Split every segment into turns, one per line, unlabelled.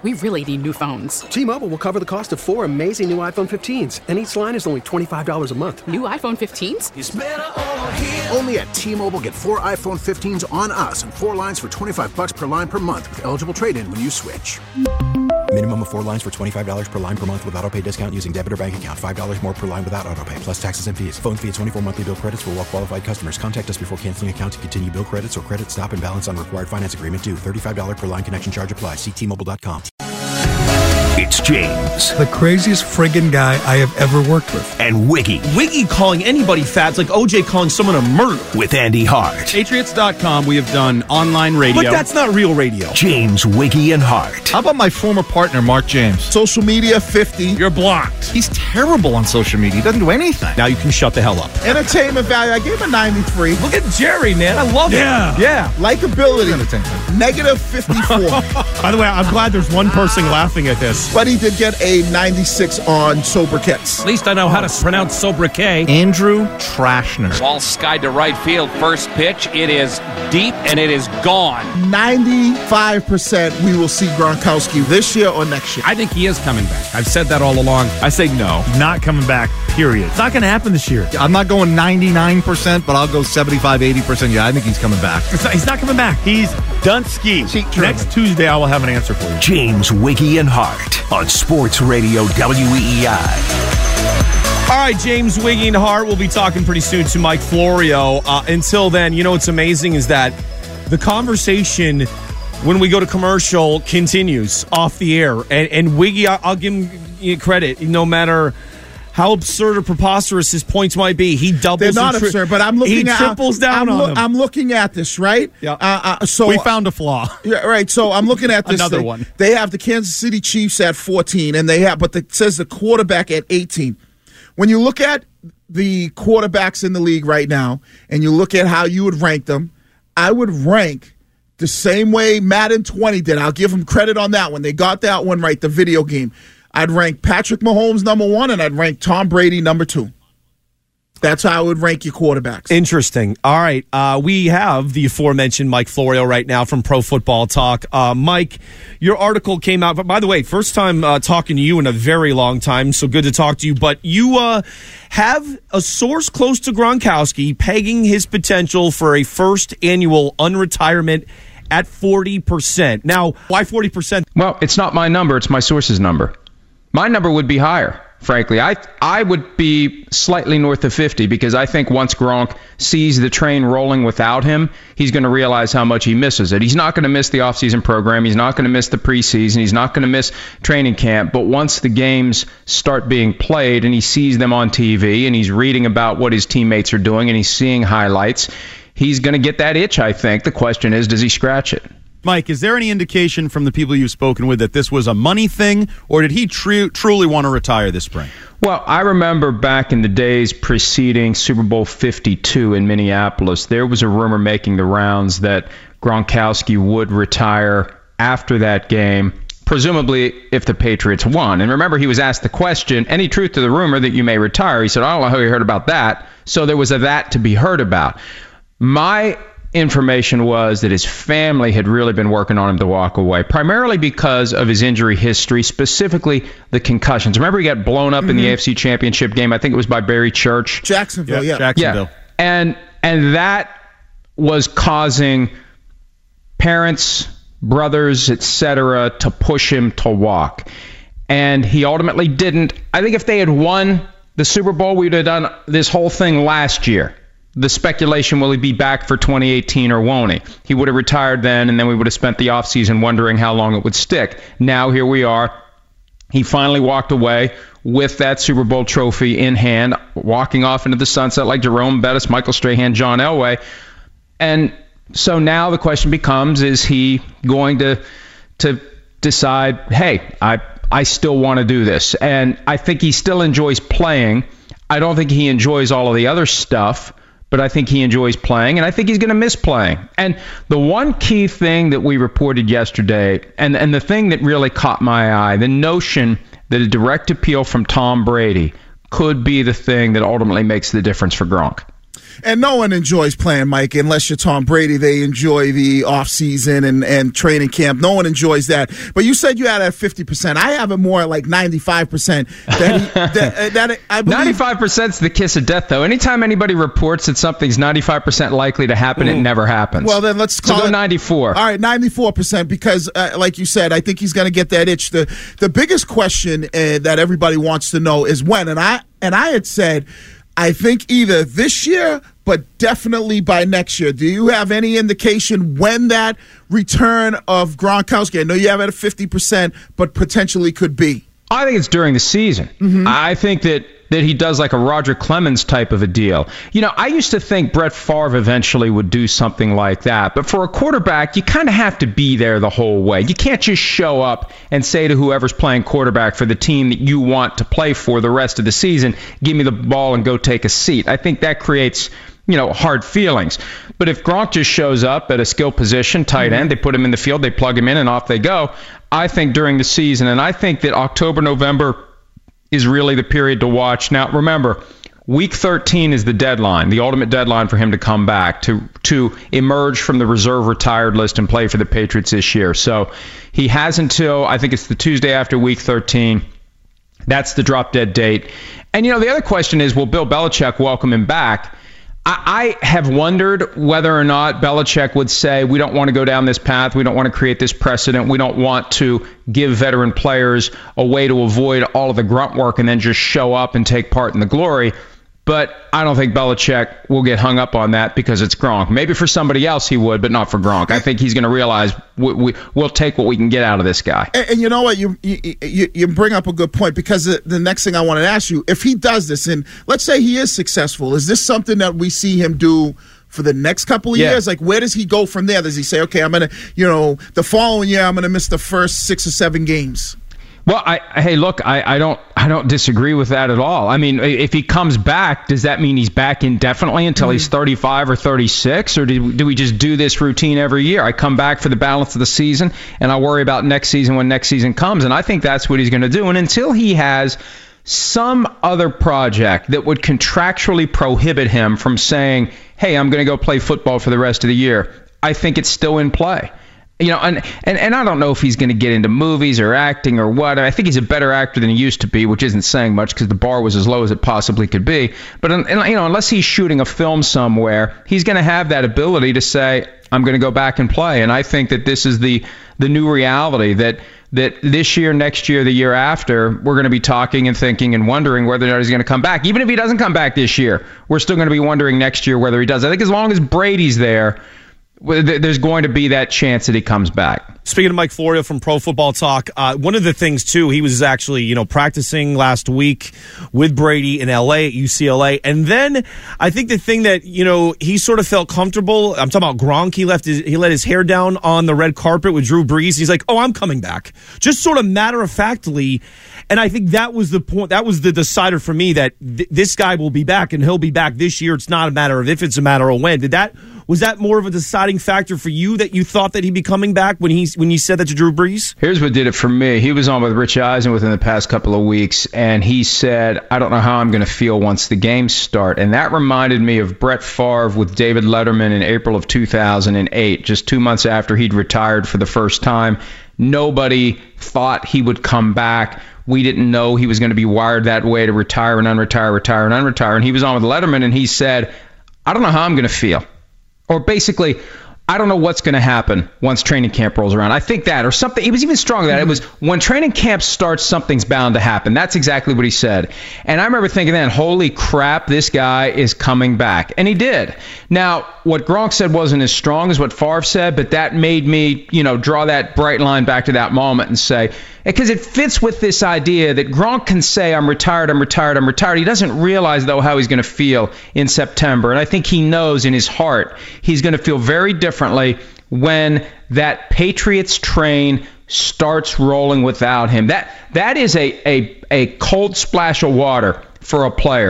we really need new phones.
T-Mobile will cover the cost of 4 amazing new iPhone 15s, and each line is only $25 a month.
New iPhone 15s?
It's better over here.
Only at T-Mobile, get 4 iPhone 15s on us and 4 lines for $25 per line per month with eligible trade-in when you switch.
Minimum of 4 lines for $25 per line per month with autopay discount using debit or bank account. $5 more per line without autopay, plus taxes and fees. Phone fee at 24 monthly bill credits for well-qualified customers. Contact us before canceling account to continue bill credits or credit stop and balance on required finance agreement due. $35 per line connection charge applies. See T-Mobile.com.
It's James.
The craziest friggin' guy I have ever worked with.
And Wiggy.
Wiggy calling anybody fat. It's like OJ calling someone a murderer.
With Andy Hart.
Patriots.com, we have done online radio.
But that's not real radio.
James, Wiggy, and Hart.
How about my former partner, Mark James?
Social media, 50.
You're blocked.
He's terrible on social media. He doesn't do anything.
Now you can shut the hell up.
Entertainment value, I gave him a 93.
Look at Jerry, man. I love it. Yeah.
Likability, negative 54.
By the way, I'm glad there's one person laughing at this.
But he did get a 96 on sobriquets.
At least I know how to pronounce sobriquet.
Andrew Trashner.
Ball skied to right field. First pitch. It is deep and it is gone.
95% we will see Gronkowski this year or next year.
I think he is coming back. I've said that all along.
I say no. Not coming back, period. It's not going to happen this year.
I'm not going 99%, but I'll go 75, 80%. Yeah, I think he's coming back.
He's not coming back. He's done skiing. Next Tuesday, I will have an answer for you.
James, Wiggy, and Hart on Sports Radio WEEI.
All right, James, Wiggy, and Hart will be talking pretty soon to Mike Florio. Until then, you know what's amazing is that the conversation when we go to commercial continues off the air. And Wiggy, I'll give him credit. No matter how absurd or preposterous his points might be, he doubles.
They're not absurd, but I'm looking at.
He triples down on them.
I'm looking at this, right?
Yeah.
So
we found a flaw.
Yeah, right. So I'm looking at this.
Another one.
They have the Kansas City Chiefs at 14, and but it says the quarterback at 18. When you look at the quarterbacks in the league right now, and you look at how you would rank them, I would rank the same way Madden 20 did. I'll give them credit on that one. They got that one right, the video game. I'd rank Patrick Mahomes number 1, and I'd rank Tom Brady number 2. That's how I would rank your quarterbacks.
Interesting. All right. We have the aforementioned Mike Florio right now from Pro Football Talk. Mike, your article came out. But by the way, first time talking to you in a very long time, so good to talk to you. But you have a source close to Gronkowski pegging his potential for a first annual unretirement at 40%. Now, why 40%?
Well, it's not my number. It's my source's number. My number would be higher, frankly. I would be slightly north of 50 because I think once Gronk sees the train rolling without him, he's going to realize how much he misses it. He's not going to miss the offseason program. He's not going to miss the preseason. He's not going to miss training camp. But once the games start being played and he sees them on TV and he's reading about what his teammates are doing and he's seeing highlights, he's going to get that itch, I think. The question is, does he scratch it?
Mike, is there any indication from the people you've spoken with that this was a money thing, or did he truly want to retire this spring?
Well, I remember back in the days preceding Super Bowl 52 in Minneapolis, there was a rumor making the rounds that Gronkowski would retire after that game, presumably if the Patriots won. And remember, he was asked the question, any truth to the rumor that you may retire? He said, I don't know how you heard about that. So there was that to be heard about. My information was that his family had really been working on him to walk away, primarily because of his injury history, specifically the concussions. Remember, he got blown up in the AFC Championship game. I think it was by Barry Church.
Jacksonville, yeah.
Jacksonville.
Yeah. And that was causing parents, brothers, etc., to push him to walk. And he ultimately didn't. I think if they had won the Super Bowl, we would have done this whole thing last year. The speculation, will he be back for 2018 or won't he? He would have retired then, and then we would have spent the offseason wondering how long it would stick. Now here we are. He finally walked away with that Super Bowl trophy in hand, walking off into the sunset like Jerome Bettis, Michael Strahan, John Elway. And so now the question becomes, is he going to decide, hey, I still want to do this? And I think he still enjoys playing. I don't think he enjoys all of the other stuff, but I think he enjoys playing, and I think he's going to miss playing. And the one key thing that we reported yesterday, and the thing that really caught my eye, the notion that a direct appeal from Tom Brady could be the thing that ultimately makes the difference for Gronk.
And no one enjoys playing, Mike, unless you're Tom Brady. They enjoy the offseason and training camp. No one enjoys that. But you said you had it at 50%. I have it more like 95%. That I believe
95% is the kiss of death, though. Anytime anybody reports that something's 95% likely to happen, it never happens.
Well, then let's call
it
94. All right, 94%, because like you said, I think he's going to get that itch. The biggest question that everybody wants to know is when. And I had said, I think either this year, but definitely by next year. Do you have any indication when that return of Gronkowski? I know you have it at 50%, but potentially could be.
I think it's during the season. Mm-hmm. I think that he does like a Roger Clemens type of a deal. I used to think Brett Favre eventually would do something like that. But for a quarterback, you kind of have to be there the whole way. You can't just show up and say to whoever's playing quarterback for the team that you want to play for the rest of the season, give me the ball and go take a seat. I think that creates hard feelings. But if Gronk just shows up at a skill position, tight end, they put him in the field, they plug him in, and off they go. I think during the season, and I think that October, November is really the period to watch. Now, remember, Week 13 is the deadline, the ultimate deadline for him to come back, to emerge from the reserve retired list and play for the Patriots this year. So he has until, I think it's the Tuesday after Week 13. That's the drop-dead date. And, the other question is, will Bill Belichick welcome him back? I have wondered whether or not Belichick would say, we don't want to go down this path. We don't want to create this precedent. We don't want to give veteran players a way to avoid all of the grunt work and then just show up and take part in the glory. But I don't think Belichick will get hung up on that because it's Gronk. Maybe for somebody else he would, but not for Gronk. I think he's going to realize we'll take what we can get out of this guy.
And you know what? You bring up a good point, because the next thing I want to ask you, if he does this, and let's say he is successful, is this something that we see him do for the next couple of years? Like, where does he go from there? Does he say, okay, I'm going to, the following year, I'm going to miss the first 6 or 7 games?
Well, I don't disagree with that at all. I mean, if he comes back, does that mean he's back indefinitely until he's 35 or 36, or do we just do this routine every year? I come back for the balance of the season, and I'll worry about next season when next season comes, and I think that's what he's going to do. And until he has some other project that would contractually prohibit him from saying, hey, I'm going to go play football for the rest of the year, I think it's still in play. And I don't know if he's going to get into movies or acting or what. I think he's a better actor than he used to be, which isn't saying much because the bar was as low as it possibly could be. But unless he's shooting a film somewhere, he's going to have that ability to say, I'm going to go back and play. And I think that this is the new reality that this year, next year, the year after, we're going to be talking and thinking and wondering whether or not he's going to come back. Even if he doesn't come back this year, we're still going to be wondering next year whether he does. I think as long as Brady's there, there's going to be that chance that he comes back.
Speaking of Mike Florio from Pro Football Talk, one of the things, too, he was actually, practicing last week with Brady in L.A. at UCLA. And then I think the thing that, he sort of felt comfortable, I'm talking about Gronk, he let his hair down on the red carpet with Drew Brees. He's like, oh, I'm coming back. Just sort of matter-of-factly. And I think that was the point. That was the decider for me that this guy will be back, and he'll be back this year. It's not a matter of if, it's a matter of when. Was that more of a deciding factor for you, that you thought that he'd be coming back when you said that to Drew Brees?
Here's what did it for me. He was on with Rich Eisen within the past couple of weeks, and he said, I don't know how I'm going to feel once the games start. And that reminded me of Brett Favre with David Letterman in April of 2008, just 2 months after he'd retired for the first time. Nobody thought he would come back. We didn't know he was going to be wired that way to retire and unretire, retire and unretire. And he was on with Letterman, and he said, I don't know how I'm going to feel. Or basically, I don't know what's going to happen once training camp rolls around. I think that, or something. He was even stronger than that. It was, when training camp starts, something's bound to happen. That's exactly what he said. And I remember thinking then, holy crap, this guy is coming back. And he did. Now, what Gronk said wasn't as strong as what Favre said, but that made me, draw that bright line back to that moment and say, because it fits with this idea that Gronk can say, I'm retired, I'm retired, I'm retired. He doesn't realize, though, how he's going to feel in September. And I think he knows in his heart he's going to feel very differently when that Patriots train starts rolling without him. That is a cold splash of water for a player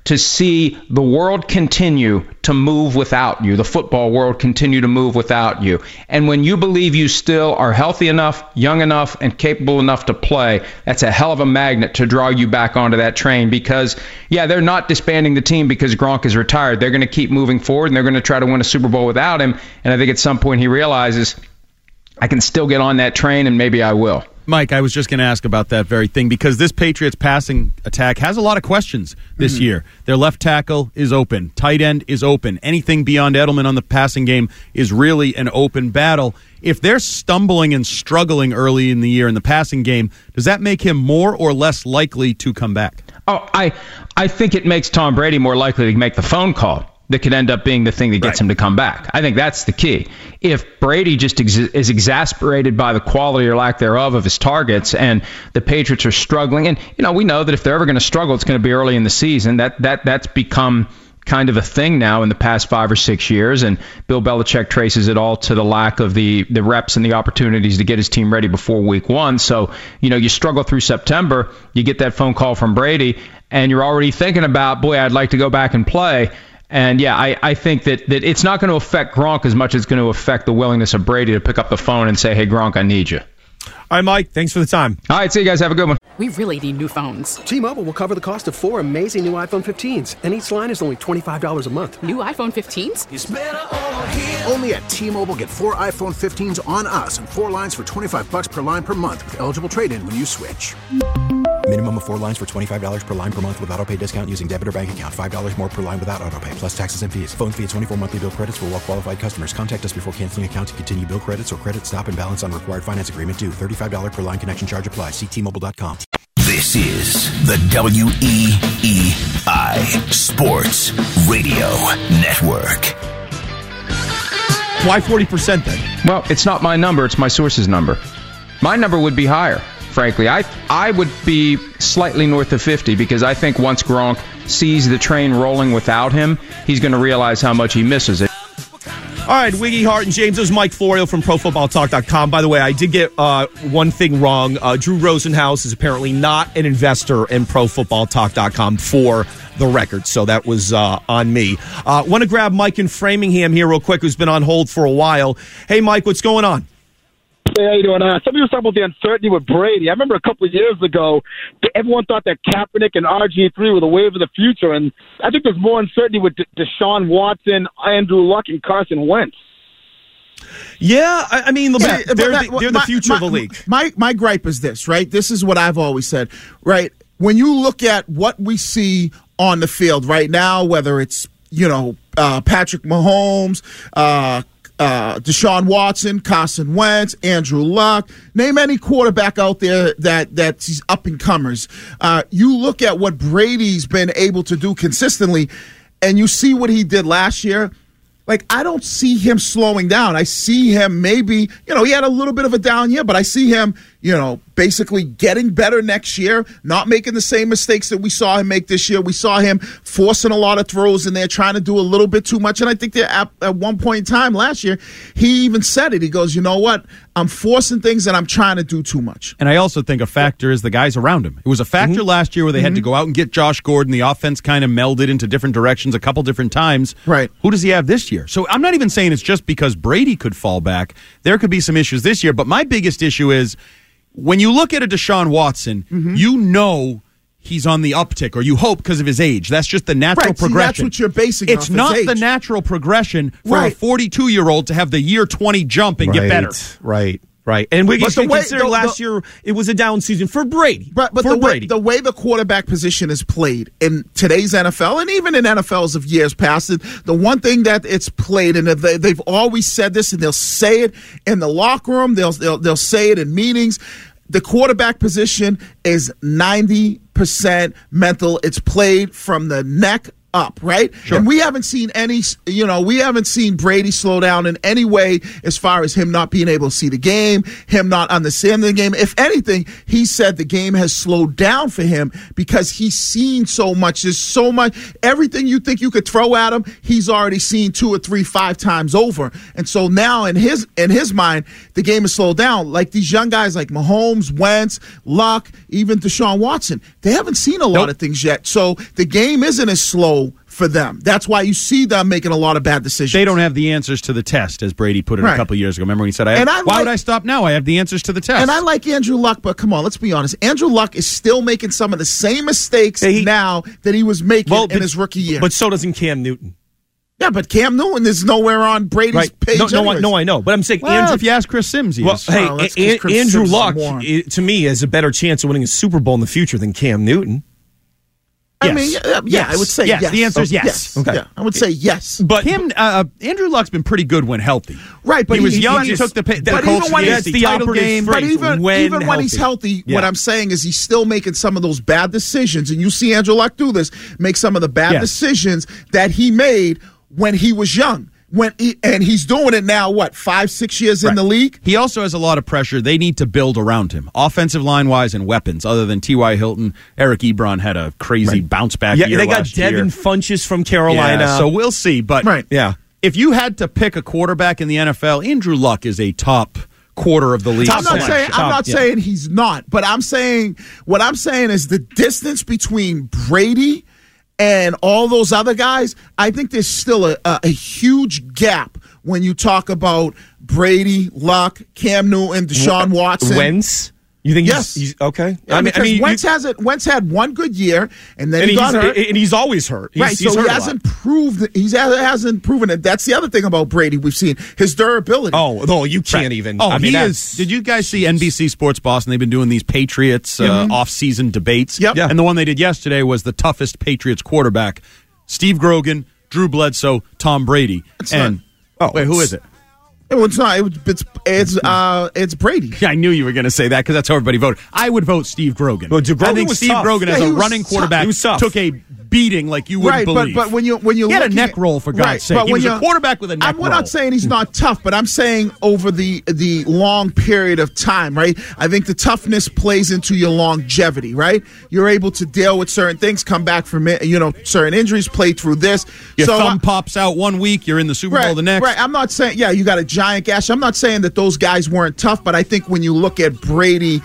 to see the world continue to move without you, the football world continue to move without you. And when you believe you still are healthy enough, young enough, and capable enough to play, that's a hell of a magnet to draw you back onto that train because, yeah, they're not disbanding the team because Gronk is retired. They're going to keep moving forward, and they're going to try to win a Super Bowl without him. And I think at some point he realizes, I can still get on that train, and maybe I will.
Mike, I was just going to ask about that very thing because this Patriots passing attack has a lot of questions this year. Their left tackle is open. Tight end is open. Anything beyond Edelman on the passing game is really an open battle. If they're stumbling and struggling early in the year in the passing game, does that make him more or less likely to come back?
Oh, I think it makes Tom Brady more likely to make the phone call that could end up being the thing that gets him to come back. I think that's the key. If Brady just is exasperated by the quality or lack thereof of his targets and the Patriots are struggling, and we know that if they're ever going to struggle, it's going to be early in the season. That's become kind of a thing now in the past 5 or 6 years, and Bill Belichick traces it all to the lack of the reps and the opportunities to get his team ready before week 1. So, you struggle through September, you get that phone call from Brady, and you're already thinking about, boy, I'd like to go back and play. And, yeah, I think that it's not going to affect Gronk as much as it's going to affect the willingness of Brady to pick up the phone and say, hey, Gronk, I need you.
All right, Mike, thanks for the time.
All right, see you guys. Have a good one.
We really need new phones.
T-Mobile will cover the cost of 4 amazing new iPhone 15s, and each line is only $25 a month.
New iPhone 15s?
It's better over here. Only at T-Mobile, get 4 iPhone 15s on us and 4 lines for $25 per line per month with eligible trade-in when you switch.
Minimum of 4 lines for $25 per line per month with autopay discount using debit or bank account. $5 more per line without autopay, plus taxes and fees. Phone fee at 24 monthly bill credits for well-qualified customers. Contact us before canceling account to continue bill credits or credit stop and balance on required finance agreement due. $35 per line connection charge applies. See T-Mobile.com.
This is the WEEI Sports Radio Network.
Why 40% then?
Well, it's not my number. It's my source's number. My number would be higher, frankly. I would be slightly north of 50 because I think once Gronk sees the train rolling without him, he's going to realize how much he misses it.
All right, Wiggy, Hart, and James. It was Mike Florio from ProFootballTalk.com. By the way, I did get one thing wrong. Drew Rosenhaus is apparently not an investor in ProFootballTalk.com for the record, so that was on me. Want to grab Mike in Framingham here real quick, who's been on hold for a while. Hey, Mike, what's going on?
Hey, how you doing? Somebody was talking about the uncertainty with Brady. I remember a couple of years ago, everyone thought that Kaepernick and RG3 were the wave of the future, and I think there's more uncertainty with Deshaun Watson, Andrew Luck, and Carson Wentz.
Yeah, I mean, they're the future of the league.
My gripe is this, right? This is what I've always said, right? When you look at what we see on the field right now, whether it's, Patrick Mahomes, Deshaun Watson, Carson Wentz, Andrew Luck, name any quarterback out there that's up-and-comers. You look at what Brady's been able to do consistently, and you see what he did last year. Like, I don't see him slowing down. I see him maybe, he had a little bit of a down year, but I see him, basically getting better next year, not making the same mistakes that we saw him make this year. We saw him forcing a lot of throws in there, trying to do a little bit too much. And I think that at one point in time last year, he even said it. He goes, you know what? I'm forcing things and I'm trying to do too much.
And I also think a factor is the guys around him. It was a factor last year where they had to go out and get Josh Gordon. The offense kind of melded into different directions a couple different times.
Right.
Who does he have this year? So I'm not even saying it's just because Brady could fall back. There could be some issues this year. But my biggest issue is when you look at a Deshaun Watson, he's on the uptick, or you hope because of his age. That's just the natural progression.
That's what you're basing
It's not the natural progression for a 42-year-old to have the year 20 jump and get better.
Right. And we can consider last year it was a down season for Brady.
But the way the quarterback position is played in today's NFL, and even in NFLs of years past, the one thing that it's played, and they've always said this, and they'll say it in the locker room, they'll say it in meetings, the quarterback position is 90% mental. It's played from the neck up, right?
Sure.
And we haven't seen we haven't seen Brady slow down in any way as far as him not being able to see the game, him not understanding the game. If anything, he said the game has slowed down for him because he's seen so much. There's so much. Everything you think you could throw at him, he's already seen 2 or 3, 5 times over. And so now in his mind, the game has slowed down. Like these young guys like Mahomes, Wentz, Luck, even Deshaun Watson, they haven't seen a lot of things yet. So the game isn't as slow for them. That's why you see them making a lot of bad decisions.
They don't have the answers to the test, as Brady put it a couple years ago. Remember when he said, why would I stop now? I have the answers to the test.
And I like Andrew Luck, but come on, let's be honest. Andrew Luck is still making some of the same mistakes now that he was making in his rookie year.
But so doesn't Cam Newton.
Yeah, but Cam Newton is nowhere on Brady's page.
No, I know. But I'm saying,
Andrew, if you ask Chris Sims, he is.
Andrew Luck, to me, has a better chance of winning a Super Bowl in the future than Cam Newton.
I mean, I would say yes.
The answer is yes.
Okay. Yeah, I would say yes.
But Andrew Luck's been pretty good when healthy.
Right, but
he was young. He took the Colts to the title game.
But even when he's healthy, what I'm saying is he's still making some of those bad decisions. And you see Andrew Luck do this, make some of the bad decisions that he made when he was young. And he's doing it now, 5-6 years in the league?
He also has a lot of pressure. They need to build around him, offensive line-wise and weapons. Other than T.Y. Hilton, Eric Ebron had a crazy bounce-back year
they got
last year.
Devin Funchess from Carolina.
Yeah, so we'll see. But if you had to pick a quarterback in the NFL, Andrew Luck is a top quarter of the league.
I'm not saying he's not, but what I'm saying is the distance between Brady and all those other guys, I think there's still a huge gap when you talk about Brady, Luck, Cam Newton, Deshaun Watson.
Wentz? You think he's okay?
Yeah, Wentz had one good year, and then he got hurt.
And he's always hurt.
He hasn't proven it. That's the other thing about Brady we've seen, his durability.
Oh, you can't even.
Did you guys see NBC Sports Boston? They've been doing these Patriots off-season debates.
Yep.
And the one they did yesterday was the toughest Patriots quarterback, Steve Grogan, Drew Bledsoe, Tom Brady. Who is it?
It's not. It's Brady.
Yeah, I knew you were going to say that because that's how everybody voted. I would vote Steve Grogan.
Well, I think
Steve Grogan, as a running quarterback, took a beating like you wouldn't believe.
But when you
he had a neck roll, for God's sake. He was a quarterback with a neck roll.
I'm not saying he's not tough, but I'm saying over the long period of time, right? I think the toughness plays into your longevity, right? You're able to deal with certain things, come back from certain injuries, play through this.
Your thumb pops out 1 week, you're in the Super Bowl the next.
Right. I'm not saying, you got a giant gash. I'm not saying that those guys weren't tough, but I think when you look at Brady,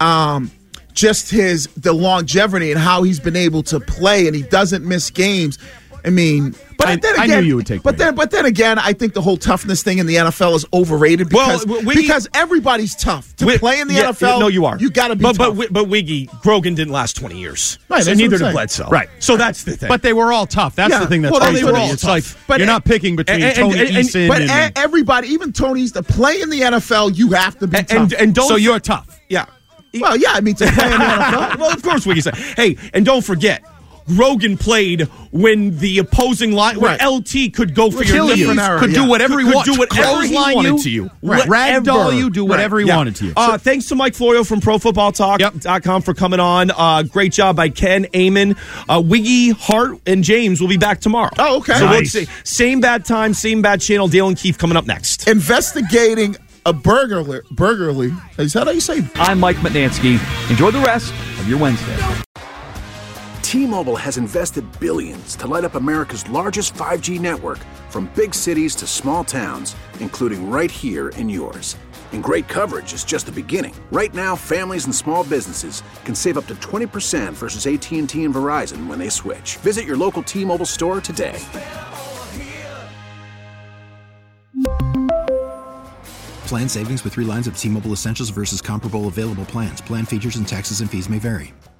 just the longevity and how he's been able to play, and he doesn't miss games. I mean, but then again,
I knew you would take.
But then again, I think the whole toughness thing in the NFL is overrated because everybody's tough to play in the NFL.
No, you are.
You got to be tough.
But Wiggy, Grogan didn't last 20 years.
Right,
so neither did Bledsoe.
Right.
So that's the thing.
But they were all tough. That's the thing that's
they were all
it's
tough.
like you're not picking between Tony Eason
and everybody, even Tony's to play in the NFL, you have to be tough.
So you're tough.
Yeah.
Well, yeah, I mean, to play in the NFL.
Well, of course, Wiggy said. Hey, and don't forget, Grogan played when the opposing line, when LT could go for your knees,
could do whatever he wanted.
Do whatever he wanted to you.
Ragdoll you, do whatever he wanted to you.
Thanks to Mike Florio from ProFootballTalk.com for coming on. Great job by Ken Amon. Wiggy, Hart, and James will be back tomorrow.
Oh, okay.
So let's see. Same bad time, same bad channel. Dale and Keefe coming up next.
Investigating a burglary. Is that how you say?
I'm Mike Matnansky. Enjoy the rest of your Wednesday.
T-Mobile has invested billions to light up America's largest 5G network, from big cities to small towns, including right here in yours. And great coverage is just the beginning. Right now, families and small businesses can save up to 20% versus AT&T and Verizon when they switch. Visit your local T-Mobile store today.
Plan savings with 3 lines of T-Mobile Essentials versus comparable available plans. Plan features and taxes and fees may vary.